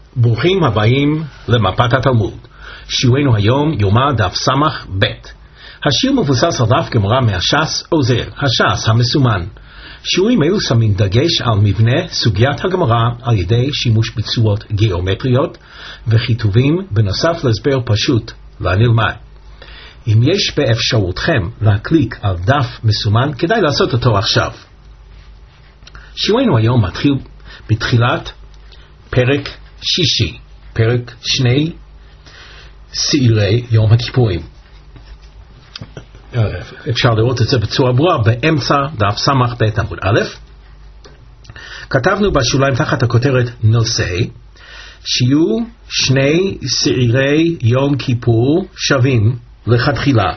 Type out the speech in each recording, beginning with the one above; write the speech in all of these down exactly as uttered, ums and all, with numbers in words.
ברוכים הבאים למפת התלמוד. שיעורנו היום יומא דף סמך ב'. השיר מבוסס על דף גמרא מהש"ס עוזר, הש"ס המסומן. שיעורים אלו שמים דגש על מבנה סוגיית הגמרא על ידי שימוש בצורות גיאומטריות וכיתובים בנוסף להסבר פשוט לנלמד. אם יש באפשרותכם להקליק על דף מסומן, כדאי לעשות אותו עכשיו. שיעורנו היום מתחיל בתחילת פרק שישי, פרק שני שעירי יום הכיפורים. אפשר לראות את זה בצורה ברורה באמצע דף סמך ב' עמוד א'. כתבנו בשוליים תחת הכותרת נושא שיהיו שני שעירי יום כיפור שווים לכתחילה.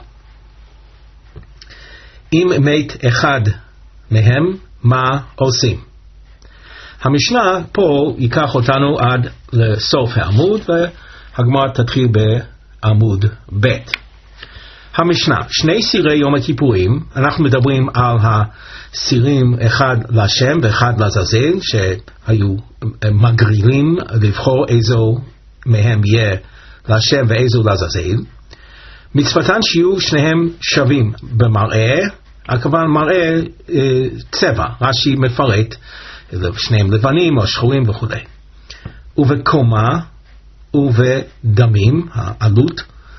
אם מת אחד מהם, מה עושים? המשנה פה ייקח אותנו עד לסוף העמוד, והגמרא תתחיל בעמוד ב'. המשנה, שני סירי יום הכיפורים, אנחנו מדברים על הסירים אחד לשם ואחד לעזאזל, שהיו מגרילים לבחור איזו מהם יהיה לשם ואיזו לעזאזל. מצוותן שיהיו שניהם שווים במראה, הכוונה מראה אה, צבע, רש"י מפרט, שניהם לבנים או שחורים וכו'. ובקומה ובדמים, העלות,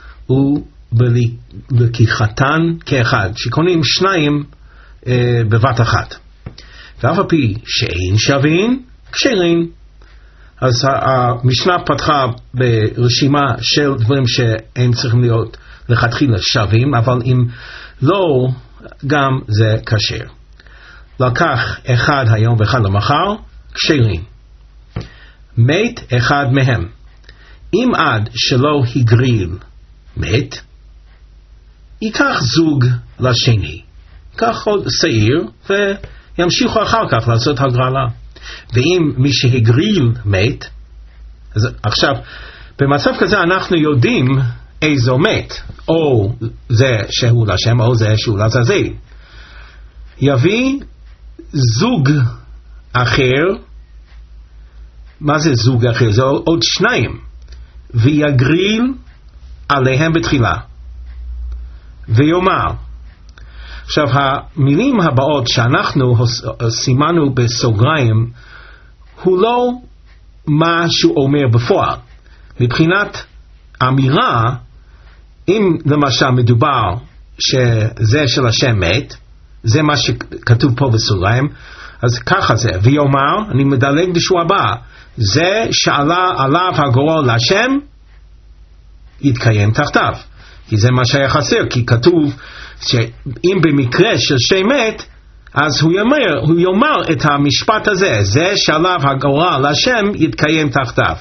ובלקיחתן כאחד, שקונים שניים אה, בבת אחת. ואף על פי שאין שווים, כשרים. אז המשנה פתחה ברשימה של דברים שהם צריכים להיות לכתחילה שווים, אבל אם לא, גם זה כשר. לקח אחד היום ואחד למחר, כשרים. מת אחד מהם. אם עד שלא הגריל מת, ייקח זוג לשני. ייקח עוד שעיר וימשיכו אחר כך לעשות הגרלה. ואם מי שהגריל מת, אז עכשיו במצב כזה אנחנו יודעים איזו מת, או זה שהוא לשם או זה שהוא לעזאזל. יביא זוג אחר, מה זה זוג אחר? זה עוד שניים, ויגריל עליהם בתחילה ויאמר. עכשיו המילים הבאות שאנחנו סימנו בסוגריים הוא לא מה שהוא אומר בפועל. מבחינת אמירה, אם למשל מדובר שזה של השם מת, זה מה שכתוב פה בסוגריים, אז ככה זה, ויאמר, אני מדלג בשבוע הבא, זה שעלה עליו הגורל להשם, יתקיים תחתיו. כי זה מה שהיה חסר, כי כתוב שאם במקרה של שם מת, אז הוא יאמר, הוא יאמר את המשפט הזה, זה שעליו הגורל להשם, יתקיים תחתיו.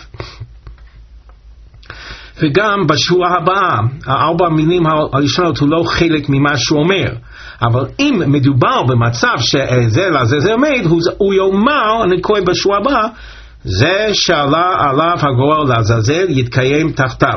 וגם בשבוע הבא, הארבע מילים הראשונות הוא לא חלק ממה שהוא אומר. אבל אם מדובר במצב שזה לעזאזל מת, הוא יאמר, אני קורא בשבוע הבא, זה שעלה עליו הגורל לעזאזל, יתקיים תחתיו.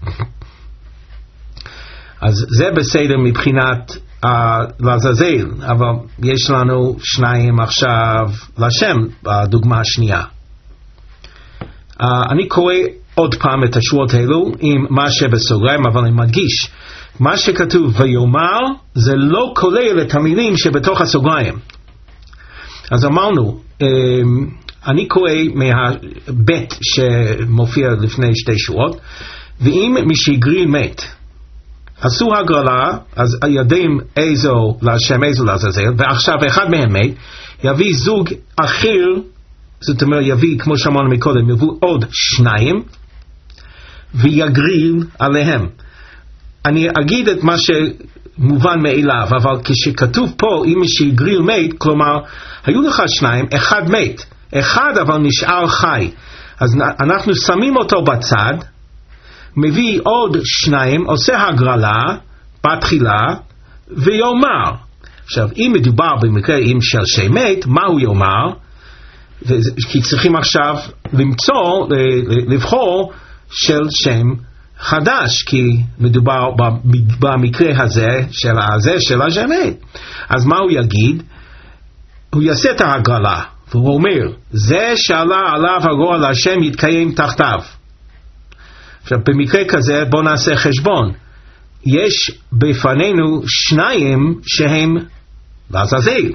אז זה בסדר מבחינת uh, לעזאזל, אבל יש לנו שניים עכשיו לשם, בדוגמה השנייה. Uh, אני קורא עוד פעם את השורות האלו עם מה שבסוגריים, אבל אני מדגיש, מה שכתוב ויאמר זה לא כולל את המילים שבתוך הסוגריים. אז אמרנו, אני קורא מהבית שמופיע לפני שתי שורות, ואם מי שהגריל מת, עשו הגרלה, אז יודעים איזו להשם איזו לעזאזל, ועכשיו אחד מהם מת, יביא זוג אחר, זאת אומרת יביא, כמו שאמרנו מקודם, יביא עוד שניים, ויגריל עליהם. אני אגיד את מה שמובן מאליו, אבל כשכתוב פה, אם שהגריל מת, כלומר, היו לך שניים, אחד מת, אחד אבל נשאר חי. אז אנחנו שמים אותו בצד, מביא עוד שניים, עושה הגרלה, בתחילה, ויאמר. עכשיו, אם מדובר במקרה עם של שם מת, מה הוא יאמר? כי צריכים עכשיו למצוא, לבחור של שם חדש, כי מדובר במקרה הזה של הזה של השם מת. אז מה הוא יגיד? הוא יעשה את ההגרלה, והוא אומר, זה שעלה עליו הגורל השם יתקיים תחתיו. עכשיו במקרה כזה בוא נעשה חשבון, יש בפנינו שניים שהם לעזאזל.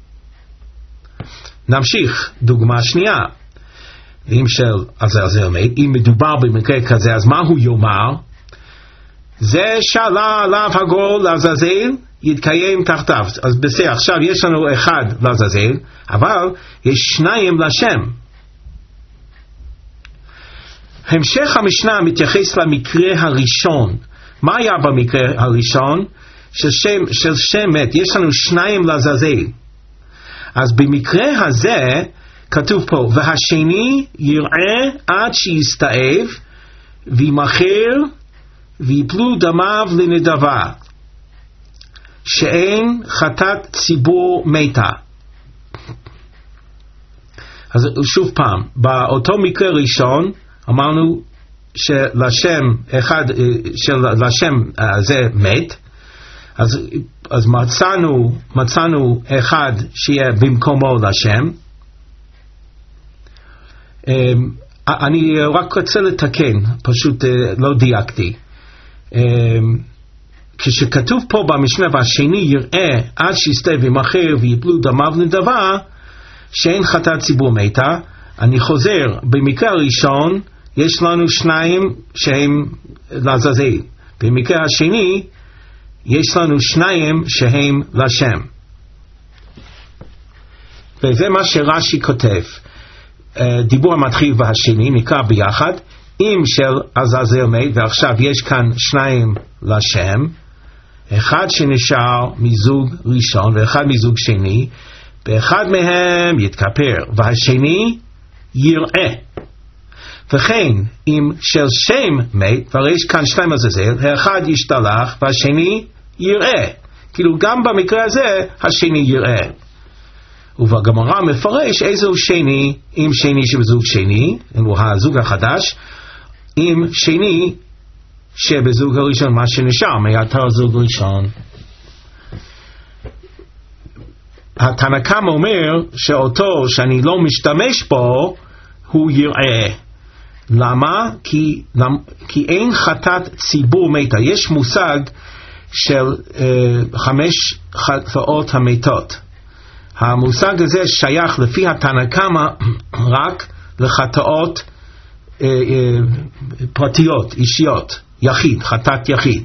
נמשיך, דוגמה שנייה, אם של עזאזל מת, אם מדובר במקרה כזה, אז מה הוא יאמר? זה שעלה עליו הגורל לעזאזל יתקיים תחתיו. אז בסדר, עכשיו יש לנו אחד לעזאזל, אבל יש שניים לשם. המשך המשנה מתייחס למקרה הראשון. מה היה במקרה הראשון? של שם, של שם מת, יש לנו שניים לעזאזל. אז במקרה הזה כתוב פה, והשני יראה עד שיסתאב וימכר ויפלו דמיו לנדבה, שאין חטאת ציבור מתה. אז שוב פעם, באותו מקרה ראשון אמרנו שלשם אחד, שלשם זה מת, אז, אז מצאנו, מצאנו אחד שיהיה במקומו לשם. אני רק רוצה לתקן, פשוט לא דייקתי. כשכתוב פה במשנה והשני יראה עד שיסתאב וימכר ויפלו דמיו לנדבה שאין חטאת ציבור מתה, אני חוזר, במקרה הראשון יש לנו שניים שהם לעזאזל, במקרה השני יש לנו שניים שהם לשם. וזה מה שרש"י כותב, דיבור המתחיל והשני נקרא ביחד, אם של עזאזל מת, ועכשיו יש כאן שניים לשם, אחד שנשאר מזוג ראשון ואחד מזוג שני, באחד מהם יתכפר והשני יראה. וכן אם של שם מת, והרי יש כאן שניים עזאזל, האחד ישתלח והשני יראה, כאילו גם במקרה הזה השני יראה. ובגמרא מפרש איזו שני, אם שני שבזוג שני, הוא הזוג החדש, אם שני שבזוג הראשון, מה שנשאר מהתר זוג ראשון. התנא קמא אומר שאותו שאני לא משתמש בו הוא יראה. למה? כי, כי אין חטאת ציבור מתה. יש מושג של uh, חמש חטאות המתות. המושג הזה שייך לפי התנא קמא רק לחטאות uh, uh, פרטיות, אישיות, יחיד, חטאת יחיד.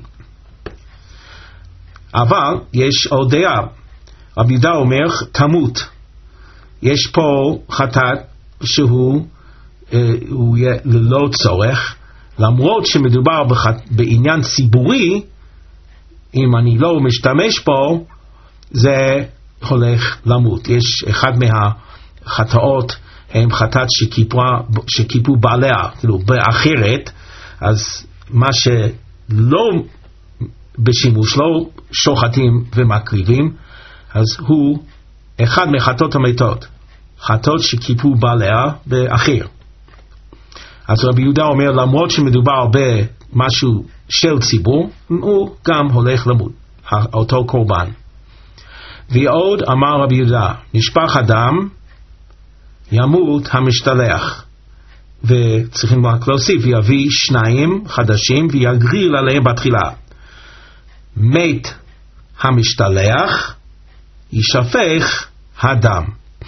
אבל יש עוד דעה. רבי יהודה אומר תמות. יש פה חטאת שהוא uh, הוא יהיה ללא צורך, למרות שמדובר בחט... בעניין ציבורי, אם אני לא משתמש בו, זה הולך למות. יש אחד מהחטאות, הם חטאת שכיפו בעליה, כאילו באחרת, אז מה שלא בשימוש, לא שוחטים ומקריבים, אז הוא אחד מחטאות המתות, חטאות שכיפו בעליה באחר. אז רבי יהודה אומר, למרות שמדובר במשהו של ציבור, הוא גם הולך למות, אותו קורבן. ועוד אמר רבי יהודה, נשפך הדם, ימות המשתלח. וצריכים רק להוסיף, ויביא שניים חדשים ויגריל עליהם בתחילה. מת המשתלח, ישפך הדם.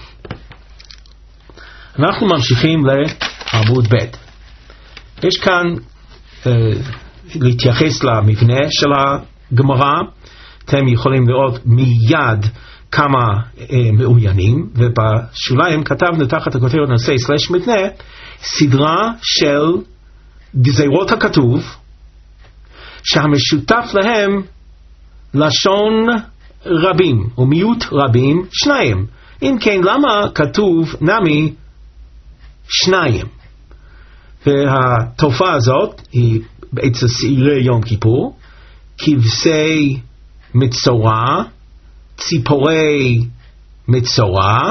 אנחנו ממשיכים לעמוד ב'. יש כאן uh, להתייחס למבנה של הגמרא. אתם יכולים לראות מיד כמה uh, מעוניינים, ובשוליים כתבנו תחת הכותרת נושא סלש מבנה, סדרה של גזירות הכתוב, שהמשותף להם לשון רבים, ומיעוט רבים שניים. אם כן, למה כתוב נמי שניים? והתופעה הזאת היא בעצם שעירי יום כיפור, כבשי מצורע, ציפורי מצורע,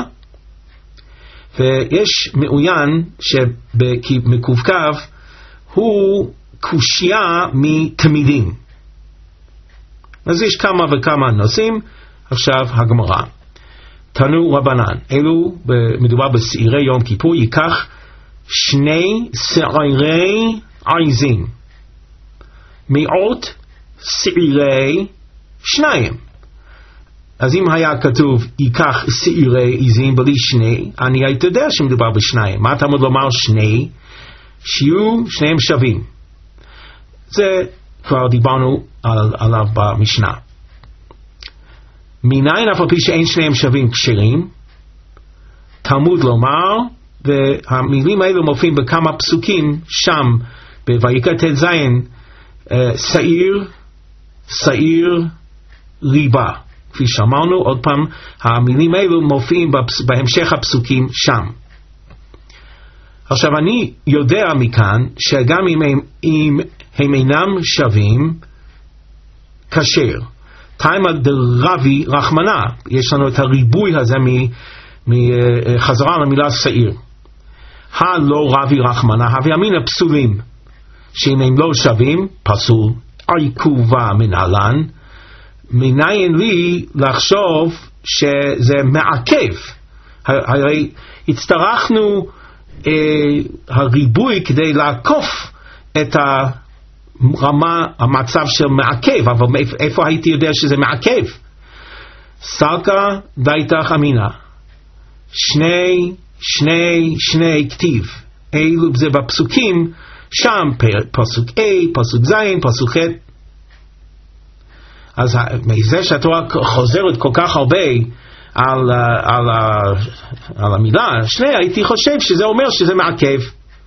ויש מעוין שבמקווקו הוא קושיה מתמידים. אז יש כמה וכמה נושאים. עכשיו הגמרא, תנו רבנן, אלו מדובר בשעירי יום כיפור, ייקח שני שעירי עזים, מאות שעירי שניים. אז אם היה כתוב ייקח שעירי עזים בלי שני, אני הייתי יודע שמדובר בשניים. מה אתה אמור לומר שני? שיהיו שניהם שווים. זה כבר דיברנו על, עליו במשנה. מניין אף על פי שאין שניהם שווים כשרים, תלמוד לומר, והמילים האלו מופיעים בכמה פסוקים שם, בויקרא ט"ז, שעיר, שעיר, ריבה. כפי שאמרנו, עוד פעם, המילים האלו מופיעים בהמשך הפסוקים שם. עכשיו, אני יודע מכאן שגם אם הם, אם הם אינם שווים, כשר. תימא דרבי רחמנה, יש לנו את הריבוי הזה מחזרה למילה שעיר. הלא רבי רחמנה, הווי אמינא פסולים, שאם הם לא שווים, פסול, עיכובה מנהלן, מניין לי לחשוב שזה מעכב. הרי הצטרכנו אה, הריבוי כדי לעקוף את הרמה, המצב של מעכב, אבל איפה הייתי יודע שזה מעכב? סלקה דייתך אמינה, שני, שני, שני כתיב, אלו זה בפסוקים, שם פסוק A, פסוק ז', פסוק ח'. אז מזה שהתורה חוזרת כל כך הרבה על, על, על המילה שני, הייתי חושב שזה אומר שזה מעכב.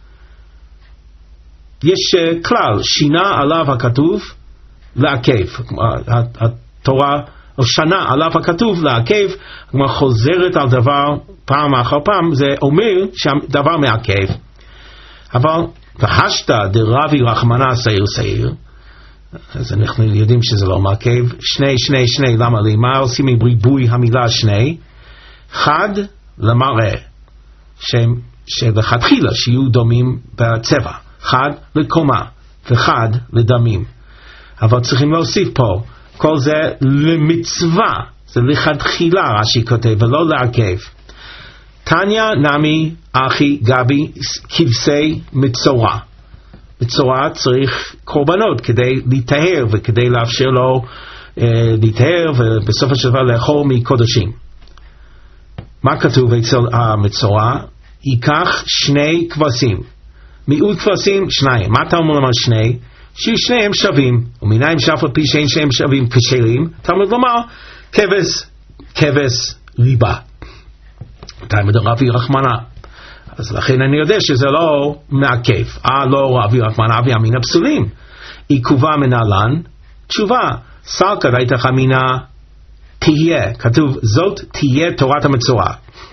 יש כלל, שינה עליו הכתוב לעכב. התורה שנה עליו הכתוב לעכב, כלומר חוזרת על דבר פעם אחר פעם, זה אומר שהדבר מעכב. אבל והשתא דרבי רחמנה שעיר שעיר, אז אנחנו יודעים שזה לא מעכב. שני, שני, שני, למה לי? מה עושים עם ריבוי המילה שני? חד למראה, שבחתחילה שיהיו דומים בצבע, חד לקומה וחד לדמים. אבל צריכים להוסיף פה, כל זה למצווה, זה לכתחילה רש"י כותב, ולא לעכב. תניא נמי אחי גבי כבשי מצורע. מצורע צריך קורבנות כדי להיטהר וכדי לאפשר לו אה, להיטהר ובסופו של דבר לאכול מקודשים. מה כתוב אצל המצורע? ייקח שני כבשים, מיעוט כבשים שניים. מה אתה אומר לומר שני? ששניהם שווים, ומנין שאף על פי שאין שניהם שווים כשרים, תלמוד לומר כבש, כבש ריבה. תימא דרבי רחמנה. אז לכן אני יודע שזה לא מעכב. אה, לא רבי רחמנה אבי אמינא פסולים. עיכובה מנהלן, תשובה, סלקא דייתך אמינא תהיה. כתוב, זאת תהיה תורת המצורע.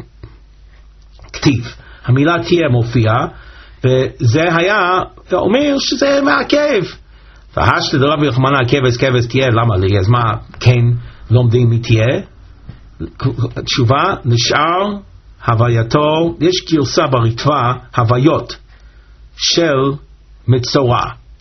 כתיב. המילה תהיה מופיעה, וזה היה אומר שזה מעכב. והשתא דרבי רחמנה כבש כבש תהיה, למה לי? אז מה כן לומדים מתהיה? תשובה, נשאר הווייתו, יש גרסה ברטב"א, הוויות של מצורע.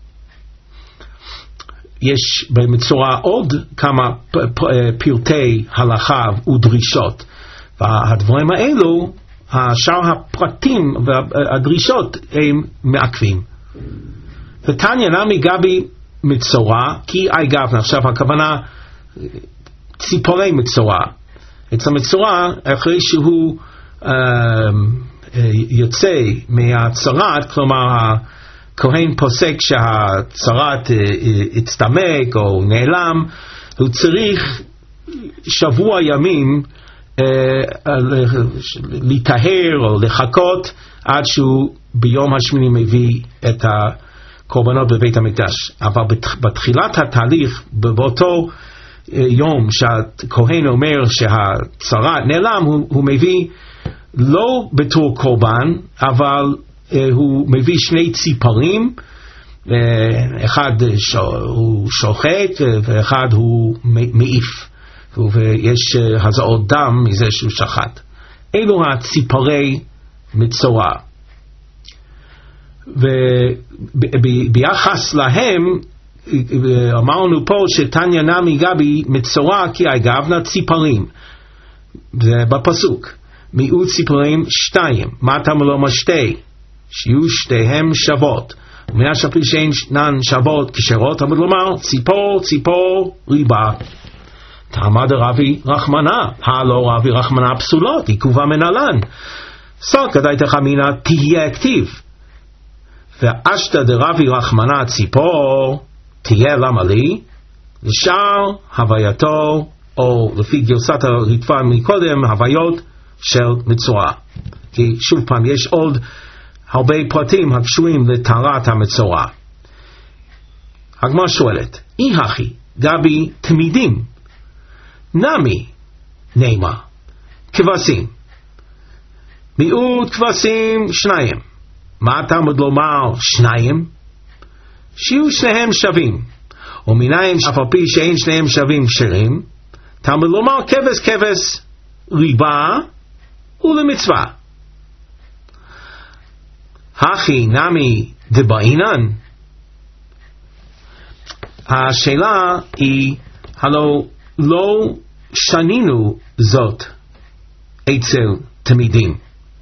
יש במצורע עוד כמה פרטי הלכה ודרישות, והדברים האלו, שאר הפרטים והדרישות הם מעכבים. ותניא נמי גבי מצורע כי אי גבנה. עכשיו הכוונה ציפורי מצורע. אצל מצורע, אחרי שהוא uh, uh, יוצא מהצרת, כלומר הכהן פוסק שהצרת uh, uh, הצטמק או נעלם, הוא צריך שבוע ימים uh, uh, להיטהר או לחכות עד שהוא ביום השמיני מביא את הקורבנות בבית המקדש. אבל בתחילת התהליך, באותו יום שהכהן אומר שהצרת נעלם, הוא, הוא מביא לא בתור קורבן, אבל uh, הוא מביא שני ציפורים, uh, אחד ש... הוא שוחט ואחד הוא מעיף, ויש uh, הזעות דם מזה שהוא שחט. אלו הציפורי מצורע, וביחס להם אמרנו פה שתניא נמי גבי מצורע כי אי גבנה ציפורים. זה בפסוק. מיעוט ציפורים שתיים, מטה מלא משתה, שיהיו שתיהם שוות. ומן אף על פי שאינן שוות כשרות, אבל לומר ציפור ציפור ריבה. תעמד רבי רחמנה, הלא רבי רחמנה פסולות, עיכובה מנהלן. סוק עדי תחמינה תהיה כתיב. ואשתא דרבי רחמנה ציפור, תהיה למה לי? לשאר הווייתו, או לפי גרסת הרדפה מקודם, הוויות של מצורע. כי שוב פעם, יש עוד הרבה פרטים הקשורים לטהרת המצורע. הגמרא שואלת, אי הכי גבי תמידים, נמי נאמר, כבשים. מיעוט כבשים שניים. מה תלמוד לומר שניים? שיהיו שניהם שווים. ומנין אף על פי שאין שניהם שווים כשרים, תלמוד לומר כבש כבש ריבה ולמצווה. הכי נמי דבעינן. השאלה היא, הלא לא שנינו זאת אצל תמידים.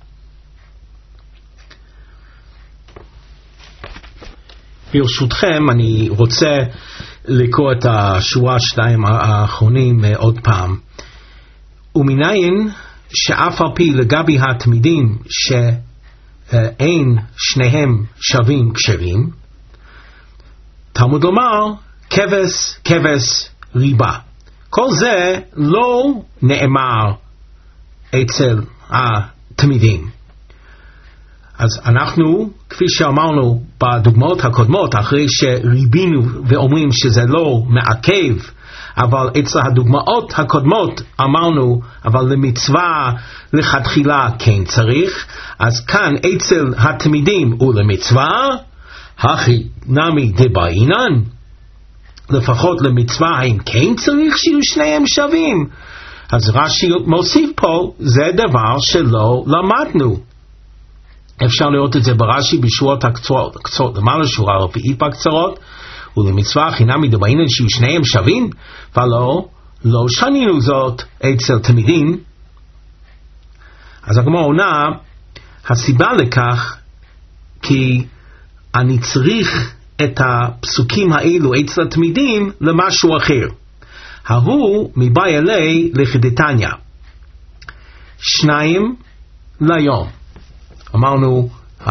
ברשותכם אני רוצה לקרוא את השורה שתיים האחרונים עוד פעם. ומנין שאף על פי לגבי התמידים שאין שניהם שווים כשרים, תלמוד לומר כבש כבש ריבה. כל זה לא נאמר אצל התמידים. אז אנחנו, כפי שאמרנו בדוגמאות הקודמות, אחרי שריבינו ואומרים שזה לא מעכב, אבל אצל הדוגמאות הקודמות אמרנו, אבל למצווה לכתחילה כן צריך, אז כאן אצל התמידים ולמצווה, הכי נמי דבעינן, לפחות למצווה האם כן צריך שיהיו שניהם שווים. אז רש"י מוסיף פה, זה דבר שלא למדנו. אפשר לראות את זה ברש"י בשורות הקצרות, קצרות למעלה שורה רביעית בקצרות, ולמצווה חינמי דבעינן שיהיו שניהם שווים, ולא, לא שנינו זאת אצל תמידים. אז הגמרא עונה, הסיבה לכך, כי אני צריך את הפסוקים האלו אצל התמידים למשהו אחר. ההוא מבאי אלי לכדתניא, שניים ליום. אמרנו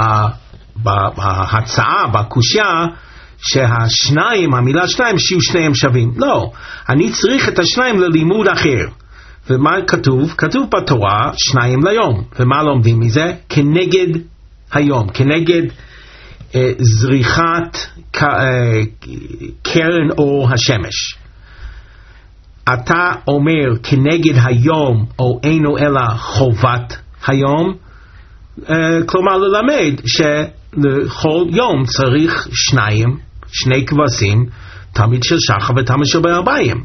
בהצעה, בקושיה, שהשניים, המילה שניים, שיהיו שניהם שווים. לא, אני צריך את השניים ללימוד אחר. ומה כתוב? כתוב בתורה שניים ליום. ומה לומדים מזה? כנגד היום, כנגד אה, זריחת אה, קרן אור השמש. אתה אומר כנגד היום, או אינו אלא חובת היום, Uh, כלומר ללמד שלכל יום צריך שניים, שני כבשים, תמיד של שחר ותמיד של בארבעים.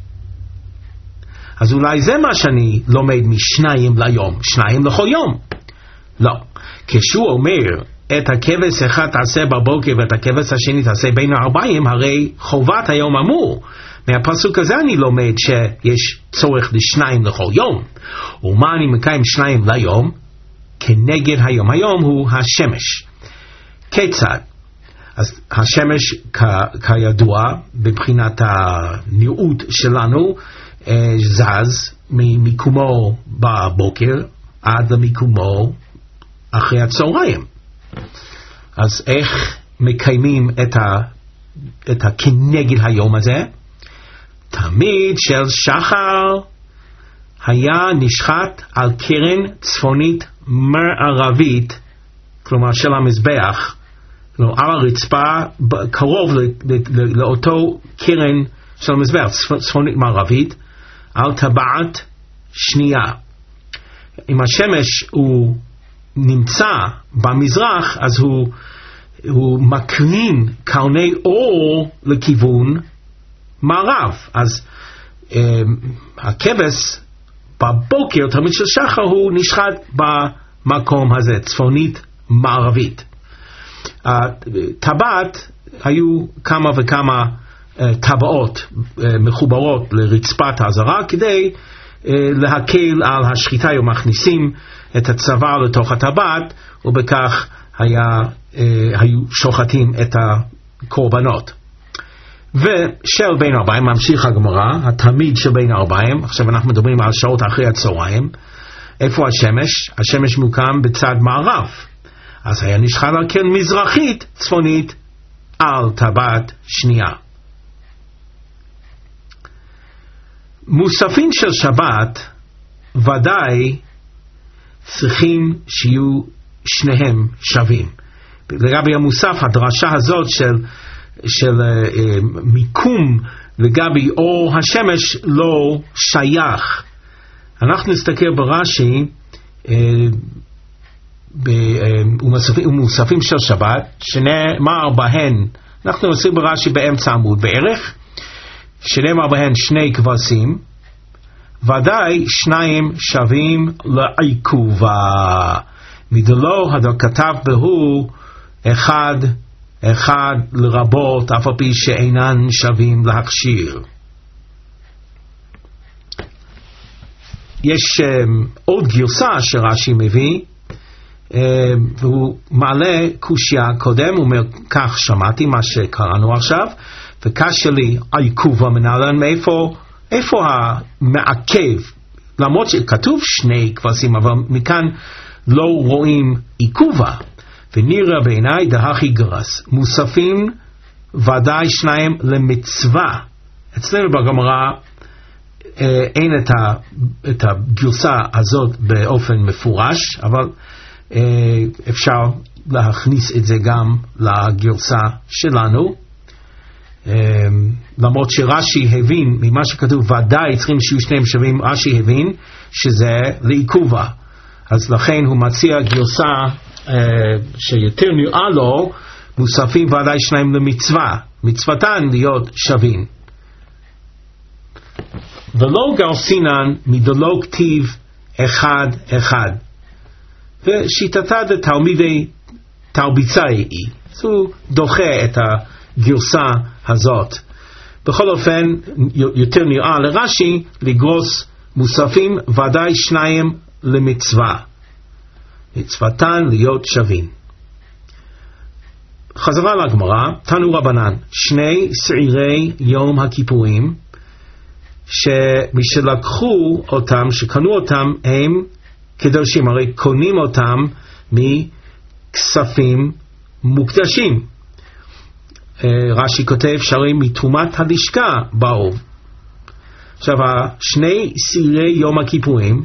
אז אולי זה מה שאני לומד משניים ליום, שניים לכל יום. לא, כשהוא אומר את הכבש אחד תעשה בבוקר ואת הכבש השני תעשה בין הארבעים, הרי חובת היום אמור. מהפסוק הזה אני לומד שיש צורך לשניים לכל יום. ומה אני מקיים שניים ליום? כנגד היום. היום הוא השמש. כיצד? אז השמש כ- כידוע בבחינת הנראות שלנו אה, זז ממיקומו בבוקר עד למיקומו אחרי הצהריים. אז איך מקיימים את, ה- את הכנגד היום הזה? תמיד של שחר היה נשחט על קרן צפונית מערבית, כלומר של המזבח, לא, על הרצפה קרוב לאותו קרן של המזבח, צפונית מערבית, על טבעת שנייה. אם השמש הוא נמצא במזרח, אז הוא, הוא מקרין קרני אור לכיוון מערב. אז אה, הכבש בבוקר, תמיד של שחר, הוא נשחט במקום הזה, צפונית מערבית. הטבעת, היו כמה וכמה טבעות מחוברות לרצפת הזרה, כדי להקל על השחיטה, היו מכניסים את הצוואר לתוך הטבעת, ובכך היה, היו שוחטים את הקורבנות. ושל בין ארבעים, ממשיך הגמרא, התמיד של בין ארבעים, עכשיו אנחנו מדברים על שעות אחרי הצהריים, איפה השמש? השמש מוקם בצד מערב, אז היה נשחט על כן מזרחית, צפונית, על טבעת שנייה. מוספים של שבת ודאי צריכים שיהיו שניהם שווים. לגבי המוסף, הדרשה הזאת של, של uh, מיקום לגבי אור השמש לא שייך. אנחנו נסתכל ברש"י uh, במוספים של שבת שנאמר בהן, אנחנו נסתכל ברש"י באמצע עמוד בערך, שנאמר בהן שני כבשים, ודאי שניים שווים לעיכובה. מדלו הדו כתב בהו אחד אחד לרבות, אף על פי שאינן שווים להכשיר. יש um, עוד גרסה שרש"י מביא, um, והוא מעלה קושיה קודם, הוא אומר כך שמעתי מה שקראנו עכשיו, וקשה לי עיכובה מנהלן, מאיפה איפה המעכב, למרות שכתוב שני כבשים, אבל מכאן לא רואים עיכובה, ונראה בעיניי דהכי גרס, מוספים ודאי שניים למצווה. אצלנו בגמרא אה, אין את, ה, את הגרסה הזאת באופן מפורש, אבל אה, אפשר להכניס את זה גם לגרסה שלנו, אה, למרות שרש"י הבין ממה שכתוב ודאי צריכים שיהיו שניהם שווים, רש"י הבין שזה לעיכובה, אז לכן הוא מציע גרסה uh, שיותר נראה לו מוספים ודאי שניים למצווה, מצוותן להיות שווים. ולא גרסינן מדלו כתיב אחד אחד, ושיטתה דתלמידי תרביצאי היא, אז הוא דוחה את הגרסה הזאת. בכל אופן יותר נראה לרש"י לגרוס מוספים ודאי שניים למצווה, מצוותן להיות שווים. חזרה לגמרא, תנו רבנן, שני שעירי יום הכיפורים, שמשלקחו אותם, שקנו אותם, הם קדושים, הרי קונים אותם מכספים מוקדשים. רש"י כותב שהרי מתרומת הלשכה באו. עכשיו, שני שעירי יום הכיפורים,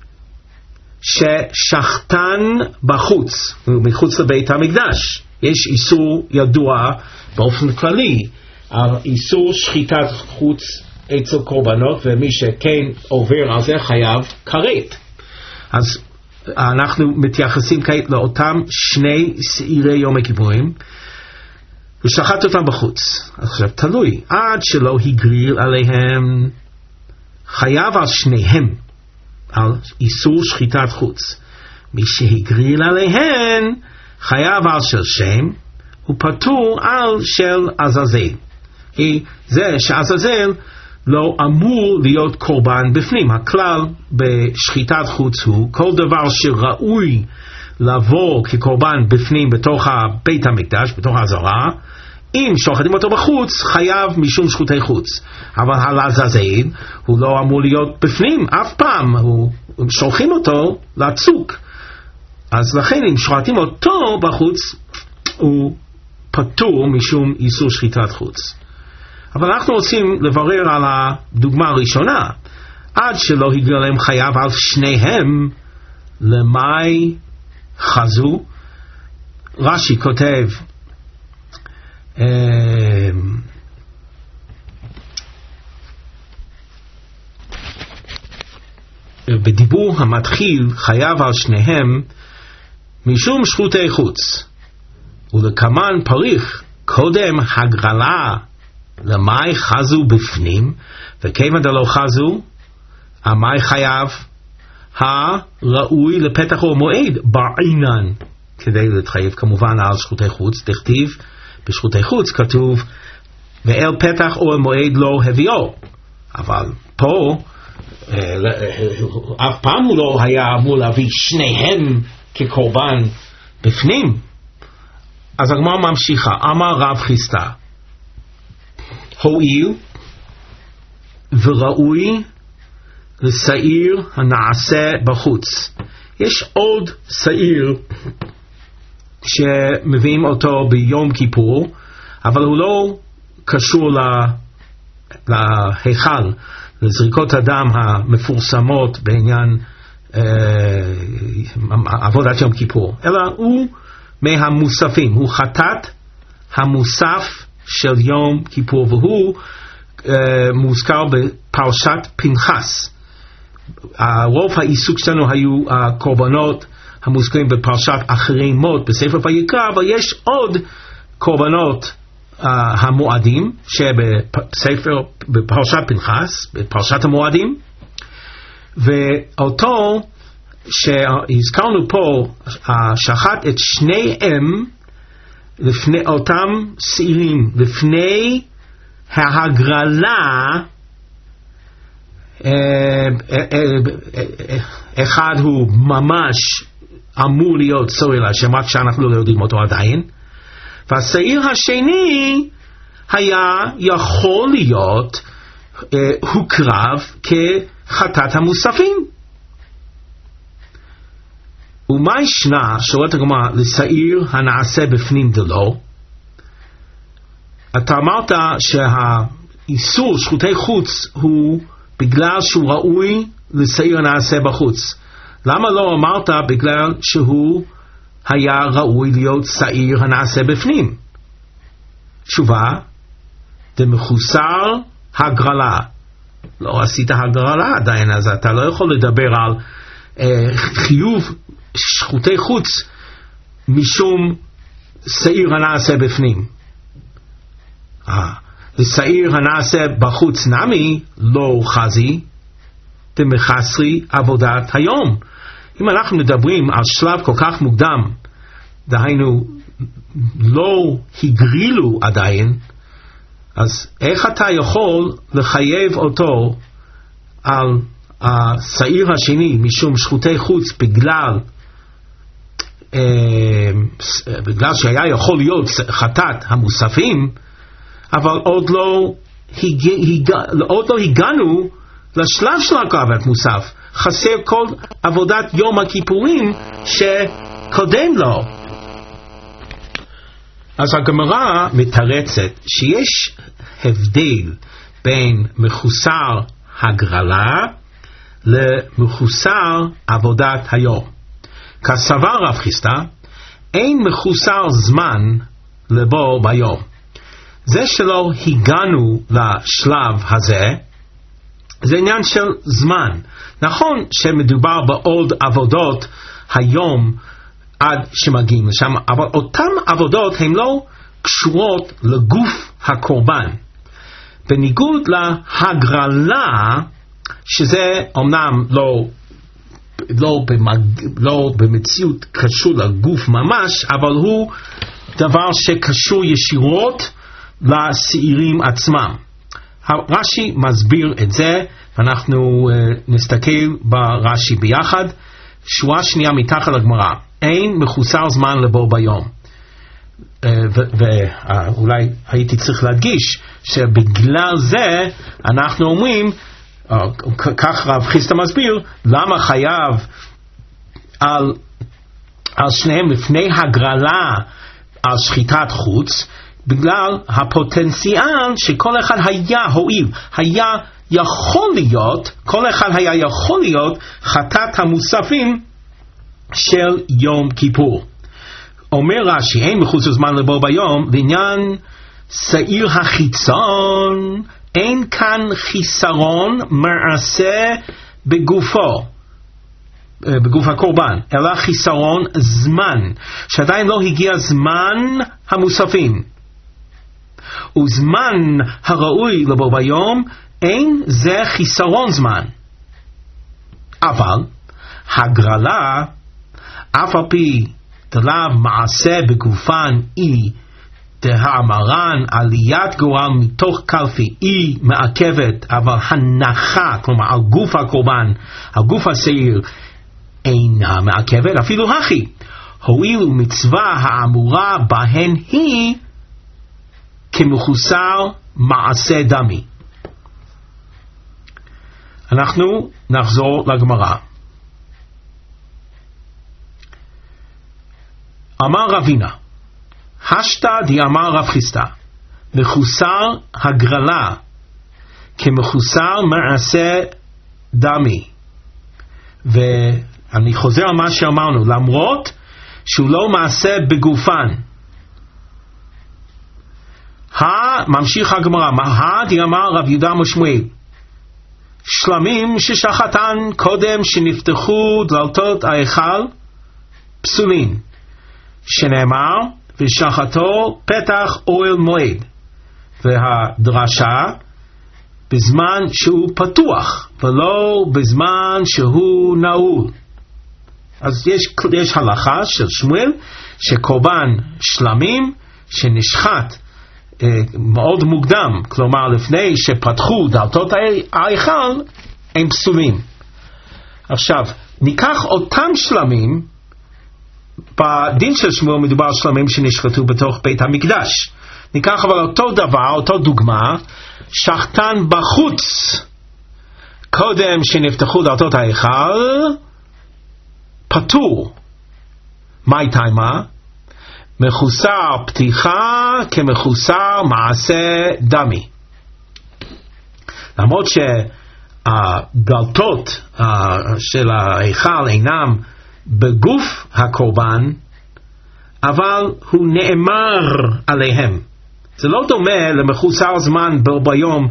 ששחטן בחוץ, מחוץ לבית המקדש, יש איסור ידוע באופן כללי על איסור שחיטת חוץ אצל קורבנות, ומי שכן עובר על זה חייב כרת. אז אנחנו מתייחסים כעת לאותם שני שעירי יום הכיפורים, ושחט אותם בחוץ. עכשיו תלוי, עד שלא הגריל עליהם, חייב על שניהם על איסור שחיטת חוץ. מי שהגריל עליהן חייב על של שם, הוא פטור על של עזאזל. כי זה שעזאזל לא אמור להיות קורבן בפנים. הכלל בשחיטת חוץ הוא כל דבר שראוי לבוא כקורבן בפנים בתוך בית המקדש, בתוך העזרה, אם שוחטים אותו בחוץ חייב משום שחוטי חוץ. אבל העזאזל הוא לא אמור להיות בפנים אף פעם, הוא שולחים אותו לצוק, אז לכן אם שוחטים אותו בחוץ הוא פטור משום איסור שחיטת חוץ. אבל אנחנו רוצים לברר על הדוגמה הראשונה, עד שלא הגריל להם חייב על שניהם, למאי חזו. רש"י כותב בדיבור המתחיל חייב על שניהם משום שחוטי חוץ, ולכמן פריך קודם הגרלה למאי חזו בפנים, וכיוון דלא חזו המאי חייב הראוי לפתח או מועד בעינן, כדי להתחייב כמובן על שחוטי חוץ. תכתיב בשחוטי חוץ כתוב ואל פתח או מועד לא הביאו, אבל פה אף פעם הוא לא היה אמור להביא שניהם כקורבן בפנים. אז הגמרא ממשיכה, אמר רב חיסדא, הואיל וראוי לשעיר הנעשה בחוץ. יש עוד שעיר שמביאים אותו ביום כיפור, אבל הוא לא קשור להיכל, לזריקות הדם המפורסמות בעניין אה, עבודת יום כיפור, אלא הוא מהמוספים, הוא חטאת המוסף של יום כיפור, והוא אה, מוזכר בפרשת פנחס. רוב העיסוק שלנו היו הקורבנות המוזכרים בפרשת אחרי מות בספר ויקרא, אבל יש עוד קורבנות uh, המועדים שבספר, בפרשת פנחס, בפרשת המועדים, ואותו שהזכרנו פה uh, שחט את שניהם לפני אותם שעירים, לפני ההגרלה. אחד הוא ממש אמור להיות צורר להשם, רק שאנחנו לא יודעים אותו עדיין, והשעיר השני היה יכול להיות הוקרב כחטאת המוספים. ומה ישנה, שואלת הגמרא, לשעיר הנעשה בפנים דלא? אתה אמרת שהאיסור שחוטי חוץ הוא בגלל שהוא ראוי לשעיר הנעשה בחוץ. למה לא אמרת בגלל שהוא היה ראוי להיות שעיר הנעשה בפנים? תשובה, דמחוסר הגרלה. לא עשית הגרלה עדיין, אז אתה לא יכול לדבר על אה, חיוב שחוטי חוץ משום שעיר הנעשה בפנים. אה לשעיר הנעשה בחוץ נמי לא חזי דמחסרי עבודת היום. אם אנחנו מדברים על שלב כל כך מוקדם, דהיינו לא הגרילו עדיין, אז איך אתה יכול לחייב אותו על השעיר השני משום שחוטי חוץ בגלל אה, בגלל שהיה יכול להיות חטאת המוספים, אבל עוד לא, הג... הג... עוד לא הגענו לשלב של הקרבת מוסף. חסר כל עבודת יום הכיפורים שקודם לו. אז הגמרא מתרצת שיש הבדל בין מחוסר הגרלה למחוסר עבודת היום. כסבר רב חיסדא, אין מחוסר זמן לבוא ביום. זה שלא הגענו לשלב הזה, זה עניין של זמן. נכון שמדובר בעוד עבודות היום עד שמגיעים לשם, אבל אותן עבודות הן לא קשורות לגוף הקורבן. בניגוד להגרלה, שזה אומנם לא, לא, במג, לא במציאות קשור לגוף ממש, אבל הוא דבר שקשור ישירות לשעירים עצמם. רש"י מסביר את זה, ואנחנו uh, נסתכל ברש"י ביחד. שורה שנייה מתחת לגמרא, אין מחוסר זמן לבוא ביום. uh, ואולי uh, הייתי צריך להדגיש שבגלל זה אנחנו אומרים, uh, כך רב חיסדא מסביר, למה חייב על, על שניהם לפני הגרלה על שחיטת חוץ, בגלל הפוטנציאל שכל אחד היה הועיל, היה יכול להיות, כל אחד היה יכול להיות חטאת המוספים של יום כיפור. אומר רש"י, אין מחוסר זמן לבוא ביום, לעניין שעיר החיצון, אין כאן חיסרון מעשה בגופו, בגוף הקורבן, אלא חיסרון זמן, שעדיין לא הגיע זמן המוספים. וזמן הראוי לבוא ביום, אין זה חיסרון זמן. אבל הגרלה, אף על פי דלאו מעשה בגופן היא דהאמרן עליית גורל מתוך קלפי היא מעכבת, אבל הנחה, כלומר על גוף הקורבן, על גוף השעיר, אינה מעכבת, אפילו הכי. הואיל ומצווה האמורה בהן היא כמחוסר מעשה דמי. אנחנו נחזור לגמרא. אמר רבינה, השתא דאמר רב חיסדא, מחוסר הגרלה כמחוסר מעשה דמי. ואני חוזר על מה שאמרנו, למרות שהוא לא מעשה בגופן. ממשיך הגמרא, מה דאמר רב יהודה משמואל, שלמים ששחטן קודם שנפתחו דלתות ההיכל פסולין, שנאמר ושחטו פתח אוהל מועד. והדרשה בזמן שהוא פתוח ולא בזמן שהוא נעול. אז יש, יש הלכה של שמואל שקורבן שלמים שנשחט אה, מאוד מוקדם, כלומר לפני שפתחו דלתות ההיכל, הם פסולים. עכשיו ניקח אותם שלמים, בדין של שמואל מדובר על שלמים שנשחטו בתוך בית המקדש. ניקח אבל אותו דבר, אותו דוגמה, שחטן בחוץ קודם שנפתחו דלתות ההיכל, פטור. מה הייתה מה? מחוסר פתיחה כמחוסר מעשה דמי. למרות שהדלתות של ההיכל אינם בגוף הקורבן, אבל הוא נאמר עליהם. זה לא דומה למחוסר זמן ביום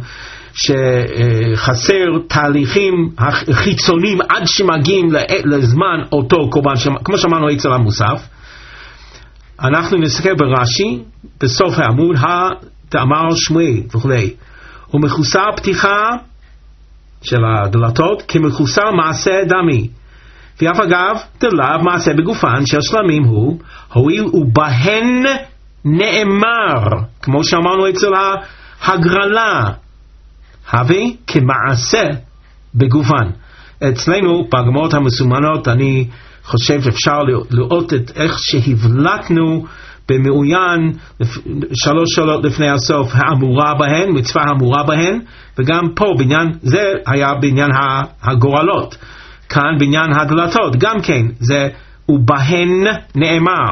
שחסר תהליכים חיצוניים עד שמגיעים לזמן אותו קורבן, כמו שאמרנו אצל המוסף. אנחנו נסתכל ברש"י בסוף העמוד, דאמר שמואל וכו', ומחוסר פתיחה של הדלתות כמחוסר מעשה דמי. ואף אגב דלאו מעשה בגופן של שלמים הוא, הואיל ובהן נאמר, כמו שאמרנו אצל ההגרלה, הווה כמעשה בגופן. אצלנו בגמרות המסומנות אני חושב אפשר לראות את איך שהבלטנו במעוין שלוש שאלות לפני הסוף, האמורה בהן, מצווה האמורה בהן, וגם פה בעניין זה היה בעניין הגורלות, כאן בעניין הדלתות גם כן, זה ובהן נאמר.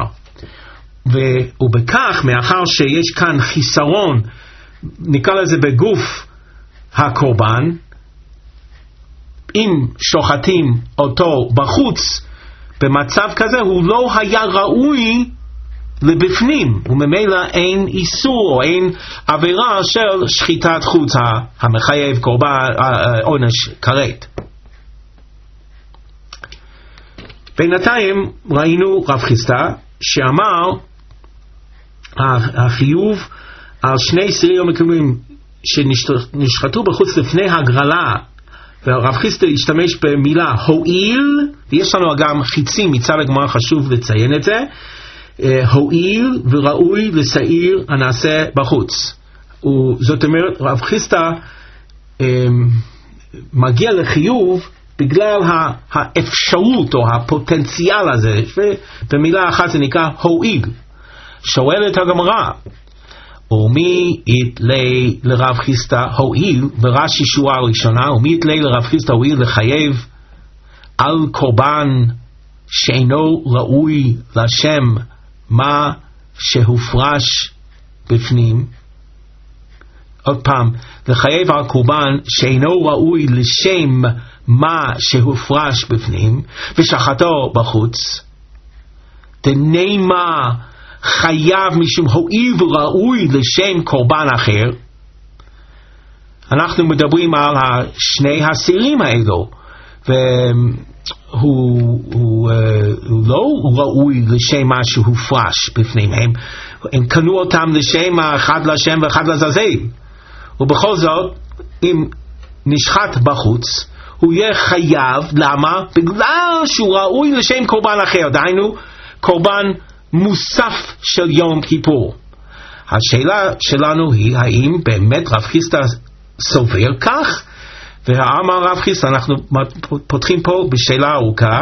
ובכך, מאחר שיש כאן חיסרון, נקרא לזה בגוף הקורבן, אם שוחטים אותו בחוץ, במצב כזה הוא לא היה ראוי לבפנים, וממילא אין איסור או אין עבירה של שחיטת חוץ המחייב קורבן עונש כרת. בינתיים ראינו רב חיסדא שאמר החיוב על שני סירים מקומיים שנשחטו בחוץ לפני הגרלה, והרב חיסדא השתמש במילה הועיל, ויש לנו גם חיצים מצד הגמרא, חשוב לציין את זה, הועיל וראוי לשעיר הנעשה בחוץ. זאת אומרת רב חיסדא מגיע לחיוב בגלל האפשרות או הפוטנציאל הזה, ובמילה אחת זה נקרא הועיל. שואלת הגמרא, ומי יתלי לרב חיסדא הועיל, ברש"י שורה הראשונה, ומי יתלי לרב חיסדא הועיל לחייב על קורבן שאינו ראוי לשם מה שהופרש בפנים. עוד פעם, לחייב על קורבן שאינו ראוי לשם מה שהופרש בפנים ושחטו בחוץ, דנימה חייב משום הועיל וראוי לשם קורבן אחר. אנחנו מדברים על שני הסירים האלו, והוא הוא, הוא לא ראוי לשם מה שהופרש בפנים, הם, הם קנו אותם לשם אחד לשם ואחד לזזל, ובכל זאת אם נשחט בחוץ הוא יהיה חייב. למה? בגלל שהוא ראוי לשם קורבן אחר, דהיינו קורבן מוסף של יום כיפור. השאלה שלנו היא, האם באמת רב חיסדא סובר כך? והאמר רב חיסדא, אנחנו פותחים פה בשאלה ארוכה,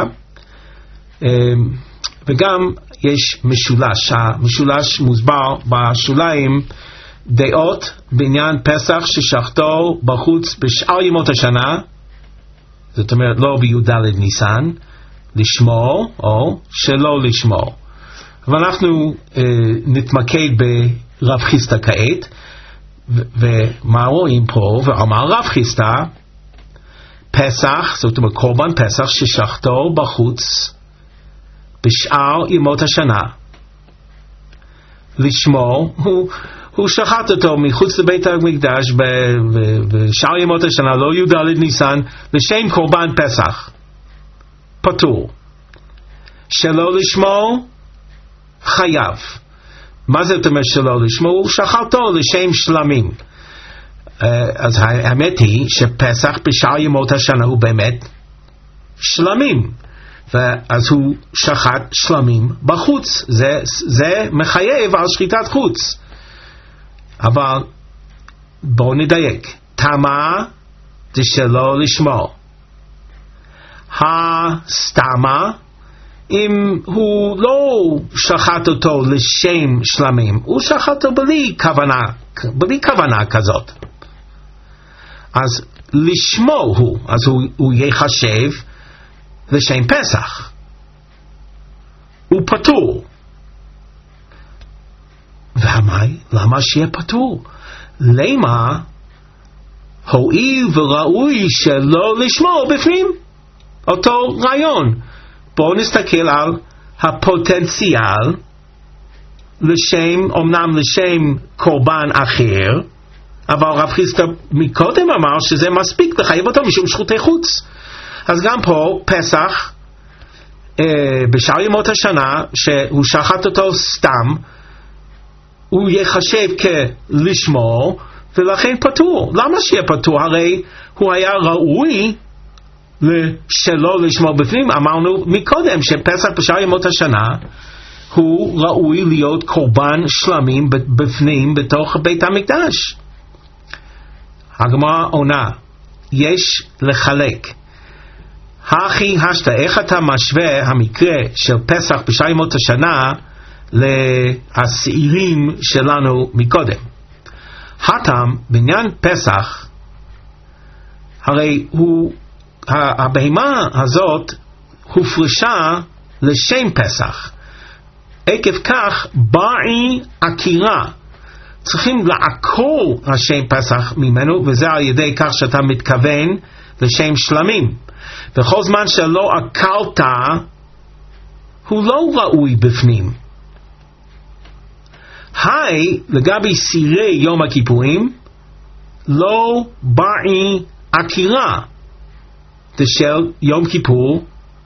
וגם יש משולש, המשולש מוסבר בשוליים, דעות בעניין פסח ששחטו בחוץ בשאר ימות השנה, זאת אומרת לא בי"ד ניסן, לשמור או שלא לשמור. אבל אנחנו אה, נתמקד ברב חיסדא כעת, ו- ומה רואים פה? ואמר רב חיסדא, פסח, זאת אומרת קורבן פסח ששחטו בחוץ בשאר ימות השנה, לשמור, הוא, הוא שחט אותו מחוץ לבית המקדש בשאר ימות השנה, לא י"ד ניסן, לשם קורבן פסח, פטור. שלא לשמור, חייב. מה זאת אומרת שלא לשמור? הוא שחטו לשם שלמים. אז האמת היא שפסח בשאר ימות השנה הוא באמת שלמים, ואז הוא שחט שלמים בחוץ. זה, זה מחייב על שחיטת חוץ. אבל בואו נדייק, תמה זה שלא לשמור. הסתמה, אם הוא לא שחט אותו לשם שלמים, הוא שחט אותו בלי כוונה, בלי כוונה כזאת. אז לשמור הוא, אז הוא, הוא יחשב לשם פסח. הוא פטור. והמי? למה שיהיה פטור? למה הואיל וראוי שלא לשמור בפנים? אותו רעיון. בואו נסתכל על הפוטנציאל לשם, אמנם לשם קורבן אחר, אבל רב חיסדא מקודם אמר שזה מספיק לחייב אותו משום שחוטי חוץ. אז גם פה פסח אה, בשאר ימות השנה שהוא שחט אותו סתם, הוא יחשב כלשמור ולכן פטור. למה שיהיה פטור? הרי הוא היה ראוי שלא לשמור בפנים. אמרנו מקודם שפסח בשאר ימות השנה הוא ראוי להיות קורבן שלמים בפנים בתוך בית המקדש. הגמרא עונה, יש לחלק. הכי השתא, איך אתה משווה המקרה של פסח בשאר ימות השנה לשעירים שלנו מקודם? הטעם בעניין פסח, הרי הוא, הבהמה הזאת הופרשה לשם פסח, עקב כך באי עקירה, צריכים לעקור השם פסח ממנו, וזה על ידי כך שאתה מתכוון לשם שלמים. וכל זמן שלא עקרת, הוא לא ראוי בפנים. היי, לגבי סירי יום הכיפורים, לא באי עקירה. של יום כיפור,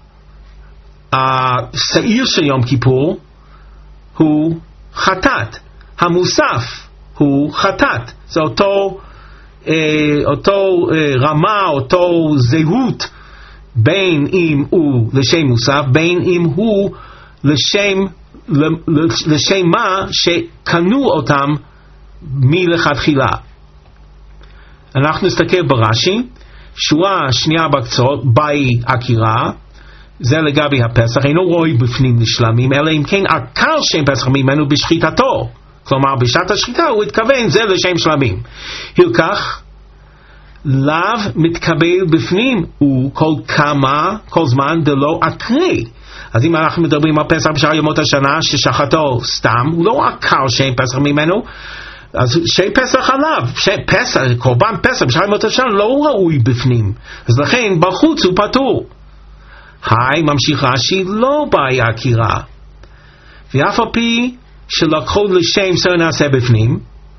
השעיר של יום כיפור הוא חטאת, המוסף הוא חטאת. זה אותו, אה, אותו אה, רמה, אותו זהות, בין אם הוא לשם מוסף, בין אם הוא לשם, לשם מה שקנו אותם מלכתחילה. אנחנו נסתכל ברש"י, שורה שנייה בקצות, באי עקירה, זה לגבי הפסח, אינו רואי בפנים לשלמים, אלא אם כן עקר שם פסח ממנו בשחיטתו. כלומר, בשעת השחיטה הוא התכוון, זה לשם שלמים. הלקח, לאו מתקבל בפנים, הוא כל כמה, כל זמן דלא עקרי. אז אם אנחנו מדברים על פסח בשאר ימות השנה, ששחטו סתם, הוא לא עקר שם פסח ממנו, אז שם פסח עליו, שם פסח, קורבן פסח בשאר ימות השנה לא ראוי בפנים, אז לכן בחוץ הוא פטור. היי, ממשיך רש"י, לא באי עקירה, ואף על פי שלקחו לשם סר נעשה בפנים,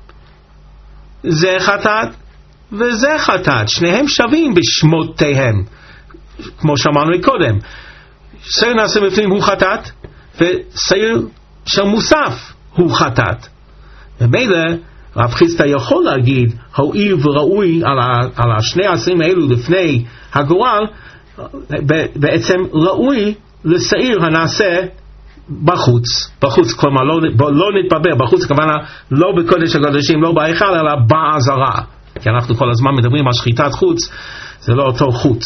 זה חטאת וזה חטאת, שניהם שווים בשמותיהם, כמו שאמרנו קודם. סר נעשה בפנים הוא חטאת, וסר של מוסף הוא חטאת. ומילא רב חיסדא יכול להגיד, הואיל וראוי על, ה, על השני העשרים האלו לפני הגורל, בעצם ראוי לשעיר הנעשה בחוץ, בחוץ, כלומר לא, לא נתבלבל, בחוץ הכוונה לא בקודש הקודשים, לא בהיכל, אלא בעזרה, כי אנחנו כל הזמן מדברים על שחיטת חוץ, זה לא אותו חוץ.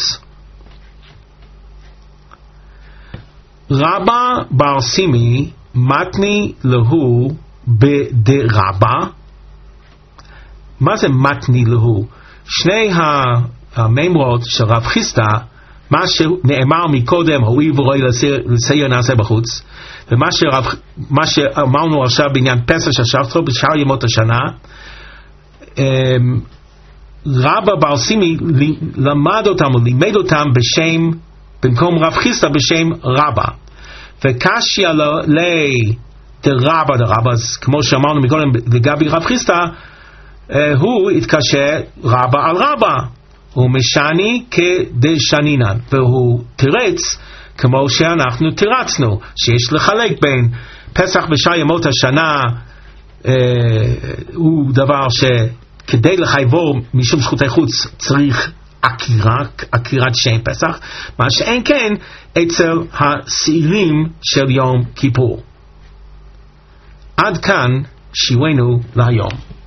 רבא בר סימי מתני להו בדרבא. מה זה מתני להו? שני המאמרות של רב חיסדא, מה שנאמר מקודם, הואיל ורואי לסייר נעשה בחוץ, ומה שרב, מה שאמרנו עכשיו בעניין פסח ששבתו בשאר ימות השנה, רבא בר סימי למד אותם או לימד אותם בשם, במקום רב חיסדא בשם רבא, וקשיא לי דרבא דרבא, אז כמו שאמרנו מקודם לגבי רב חיסדא, הוא התקשה רבא על רבא, הוא משני כדשנינן, והוא תירץ כמו שאנחנו תירצנו, שיש לחלק בין פסח בשאר ימות השנה, אה, הוא דבר שכדי לחייבו משום זכותי חוץ צריך עקירה, עקירת שם פסח, מה שאין כן אצל השעירים של יום כיפור. עד כאן שיעורנו להיום.